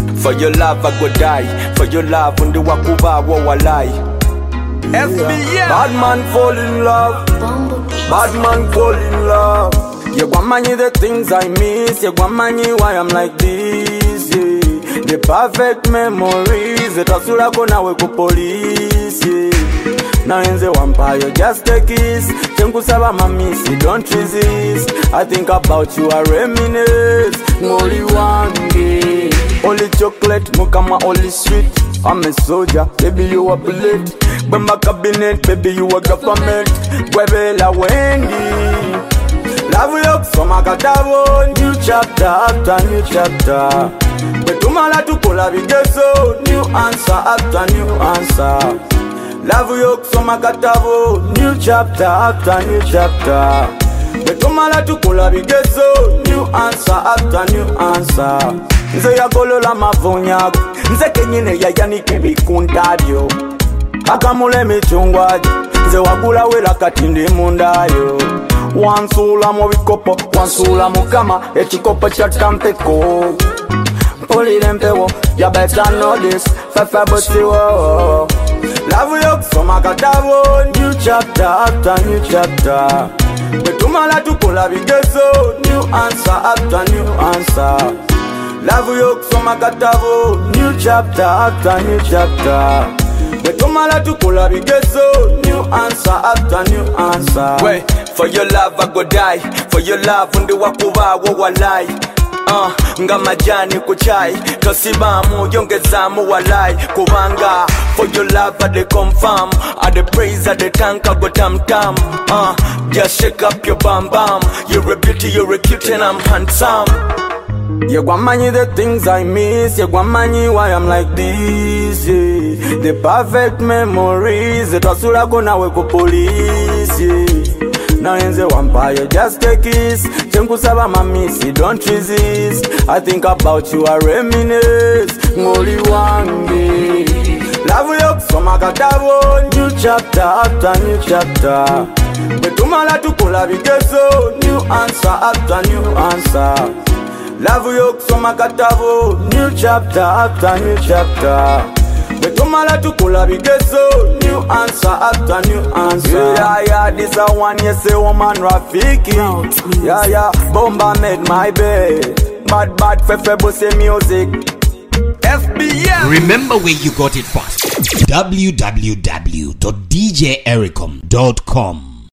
For your love I go die. For your love undi wakuba wo walai. FBM. Bad man fall in love. Bad man fall in love. You want money the things I miss. You want money why I'm like this, yeah. The perfect memories. Etasula kona we ku police, yeah. Now in the vampire just take kiss. Chenkusaba mamisi don't resist. I think about you I reminisce. Only one day. Only chocolate, mukama only sweet. I'm a soldier, baby you a bullet. Bamba cabinet, baby you a government. Webela Wendy. Love you so makatabo. New chapter after new chapter. Betumala tukola bigezo. New answer after new answer. Love you so makatabo. New chapter after new chapter. Betumala tukola bigezo. New answer after new answer. Nze ya kolola mavonya. Nze kenyine ya yani kebikundadio. Akamule michungwaji. Nze wagula wela katindi mundayo. Wansula mo bikopo, wansula mo kama. Echikopo cha tampeko. Pulile mpewo, ya better know this. Fefe busi wo. Love you so makatabo. New chapter after new chapter. Betumala tukola bigezo. New answer after new answer. Love you so makatabo. New chapter after new chapter. Betumala tukola bigezo. New answer after new answer. Wait, for your love I go die. For your love undi wakuba wo walai. Nga majani kuchai. Tosibamu yongezamu walai. Kubanga. For your love I de confirm. I de praise I de thank I go tam tam. Just shake up your bam bam. You're a beauty, you're a cute and I'm handsome. You want money the things I miss. You want money why I'm like this, yeah. The perfect memories. Etasula kona we ku police, yeah. Now in the vampire just take kiss. Chenkusaba mamisi don't resist. I think about you I reminisce. Only one day. Love you so makatabo. New chapter after new chapter. Betumala tukola bigezo. New answer after new answer. Love you so makatabo. New chapter after new chapter. Betumala tukola bigezo. New answer after new answer. Yeah, this a one yes a woman Rafiki. Yeah, Bomba made my bed. Bad fefe bose music. FBM. Remember where you got it first. www.djericom.com